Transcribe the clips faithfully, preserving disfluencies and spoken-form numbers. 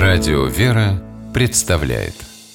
Радио «Вера» представляет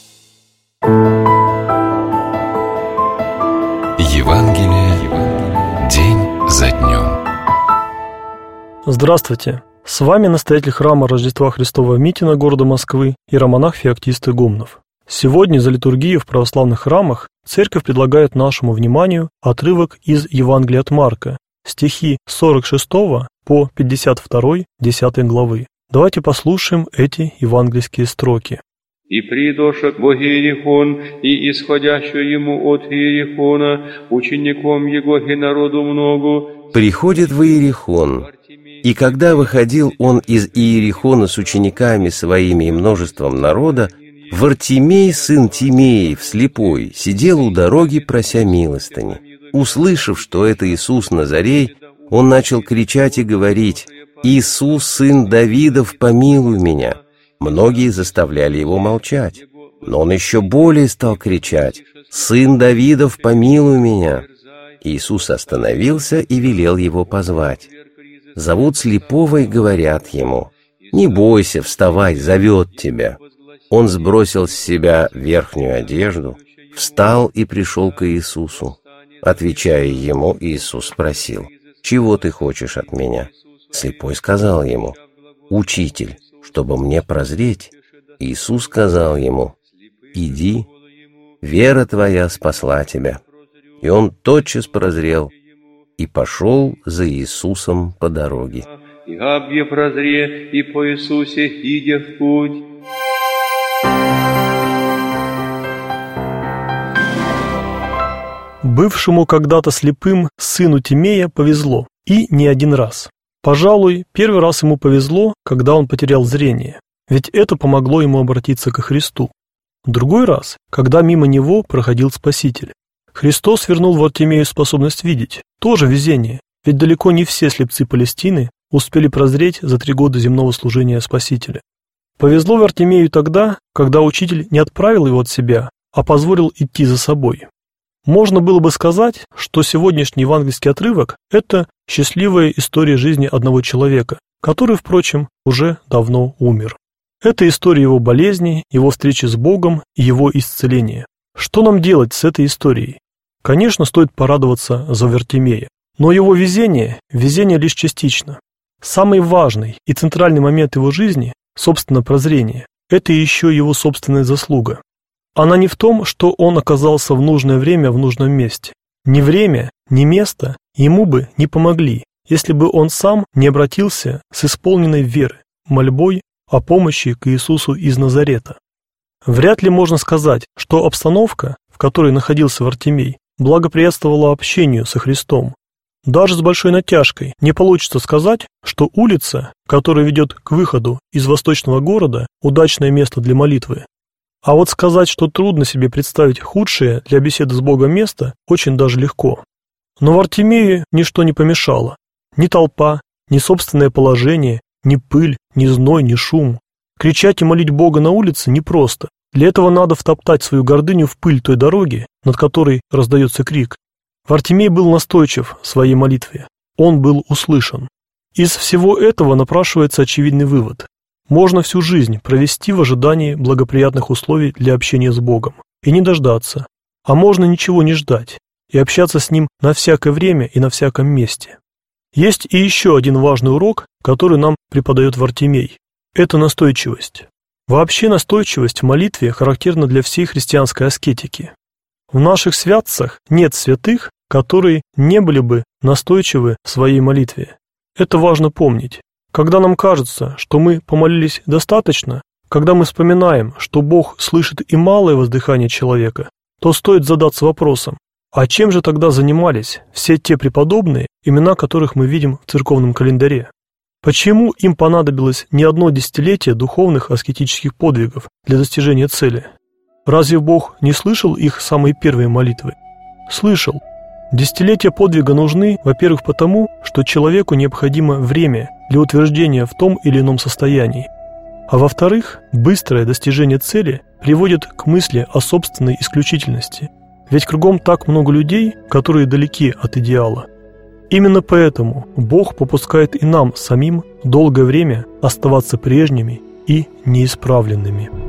Евангелие день за днем. Здравствуйте! С вами настоятель храма Рождества Христова Митина города Москвы иеромонах Феоктист Игумнов. Сегодня за литургию в православных храмах Церковь предлагает нашему вниманию отрывок из Евангелия от Марка, стихи с сорок шестого по пятьдесят второй десятой главы. Давайте послушаем эти евангельские строки. «И придошед во Иерихон, и исходящую ему от Иерихона, учеником его и народу много, приходит в Иерихон. И когда выходил он из Иерихона с учениками своими и множеством народа, Вартимей, сын Тимеев, слепой, сидел у дороги, прося милостыни. Услышав, что это Иисус Назарей, он начал кричать и говорить: «Иисус, сын Давидов, помилуй меня». Многие заставляли его молчать, но он еще более стал кричать: «Сын Давидов, помилуй меня». Иисус остановился и велел его позвать. Зовут слепого и говорят ему: «Не бойся, вставай, зовет тебя». Он сбросил с себя верхнюю одежду, встал и пришел к Иисусу. Отвечая ему, Иисус спросил: «Чего ты хочешь от меня?» Слепой сказал ему: «Учитель, чтобы мне прозреть». Иисус сказал ему: «Иди, вера твоя спасла тебя». И он тотчас прозрел и пошел за Иисусом по дороге. «И абье прозре, и по Иисусе иде в путь». Бывшему когда-то слепым сыну Тимея повезло, и не один раз. Пожалуй, первый раз ему повезло, когда он потерял зрение, ведь это помогло ему обратиться ко Христу. Другой раз, когда мимо него проходил Спаситель. Христос вернул Вартимею способность видеть, тоже везение, ведь далеко не все слепцы Палестины успели прозреть за три года земного служения Спасителя. Повезло Вартимею тогда, когда учитель не отправил его от себя, а позволил идти за собой. Можно было бы сказать, что сегодняшний евангельский отрывок – это счастливая история жизни одного человека, который, впрочем, уже давно умер. Это история его болезни, его встречи с Богом и его исцеления. Что нам делать с этой историей? Конечно, стоит порадоваться за Вартимея, но его везение – везение лишь частично. Самый важный и центральный момент его жизни, собственно, прозрение, это еще его собственная заслуга. Она не в том, что он оказался в нужное время в нужном месте. Ни время, ни место ему бы не помогли, если бы он сам не обратился с исполненной веры, мольбой о помощи к Иисусу из Назарета. Вряд ли можно сказать, что обстановка, в которой находился Вартимей, благоприятствовала общению со Христом. Даже с большой натяжкой не получится сказать, что улица, которая ведет к выходу из восточного города, удачное место для молитвы. А вот сказать, что трудно себе представить худшее для беседы с Богом место, очень даже легко. Но Вартимею ничто не помешало. Ни толпа, ни собственное положение, ни пыль, ни зной, ни шум. Кричать и молить Бога на улице непросто. Для этого надо втоптать свою гордыню в пыль той дороги, над которой раздается крик. Вартимей был настойчив в своей молитве. Он был услышан. Из всего этого напрашивается очевидный вывод. Можно всю жизнь провести в ожидании благоприятных условий для общения с Богом и не дождаться, а можно ничего не ждать и общаться с Ним на всякое время и на всяком месте. Есть и еще один важный урок, который нам преподает Вартимей. Это настойчивость. Вообще настойчивость в молитве характерна для всей христианской аскетики. В наших святцах нет святых, которые не были бы настойчивы в своей молитве. Это важно помнить. Когда нам кажется, что мы помолились достаточно, когда мы вспоминаем, что Бог слышит и малое воздыхание человека, то стоит задаться вопросом: а чем же тогда занимались все те преподобные, имена которых мы видим в церковном календаре? Почему им понадобилось не одно десятилетие духовных аскетических подвигов для достижения цели? Разве Бог не слышал их самые первые молитвы? Слышал. Десятилетия подвига нужны, во-первых, потому, что человеку необходимо время для утверждения в том или ином состоянии. А во-вторых, быстрое достижение цели приводит к мысли о собственной исключительности. Ведь кругом так много людей, которые далеки от идеала. Именно поэтому Бог попускает и нам самим долгое время оставаться прежними и неисправленными.